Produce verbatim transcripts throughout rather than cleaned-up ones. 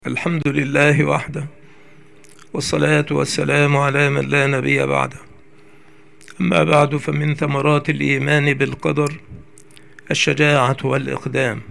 الحمد لله وحده، والصلاة والسلام على من لا نبي بعده. أما بعد، فمن ثمرات الإيمان بالقدر الشجاعة والإقدام.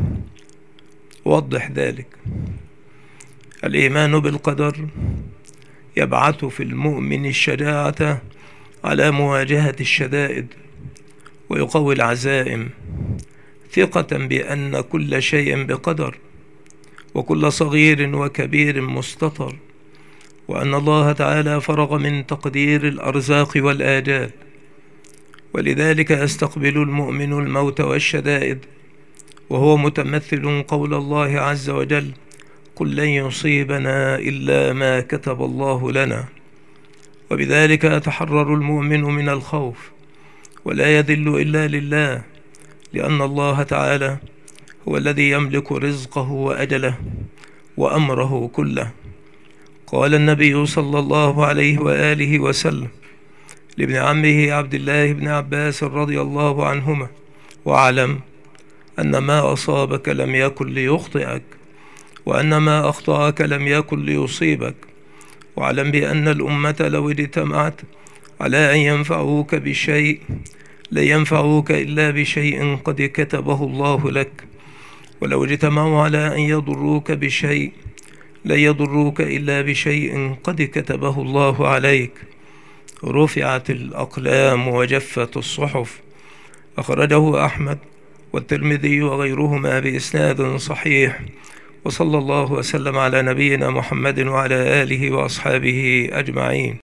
وضح ذلك. الإيمان بالقدر يبعث في المؤمن الشجاعة على مواجهة الشدائد، ويقوي العزائم، ثقة بأن كل شيء بقدر، وكل صغير وكبير مستطر، وأن الله تعالى فرغ من تقدير الأرزاق والآجال. ولذلك يستقبل المؤمن الموت والشدائد وهو متمثل قول الله عز وجل: قل لن يصيبنا إلا ما كتب الله لنا. وبذلك يتحرر المؤمن من الخوف، ولا يذل إلا لله، لأن الله تعالى هو الذي يملك رزقه وأجله وأمره كله. قال النبي صلى الله عليه وآله وسلم لابن عمه عبد الله بن عباس رضي الله عنهما: واعلم أن ما أصابك لم يكن ليخطئك، وأن ما أخطأك لم يكن ليصيبك، واعلم بأن الأمة لو اجتمعت على أن ينفعوك بشيء لن ينفعوك إلا بشيء قد كتبه الله لك، ولو اجتمعوا على أن يضروك بشيء لن يضروك إلا بشيء قد كتبه الله عليك. رفعت الأقلام وجفت الصحف. أخرجه أحمد والترمذي وغيرهما بإسناد صحيح. وصلى الله وسلم على نبينا محمد وعلى آله وأصحابه أجمعين.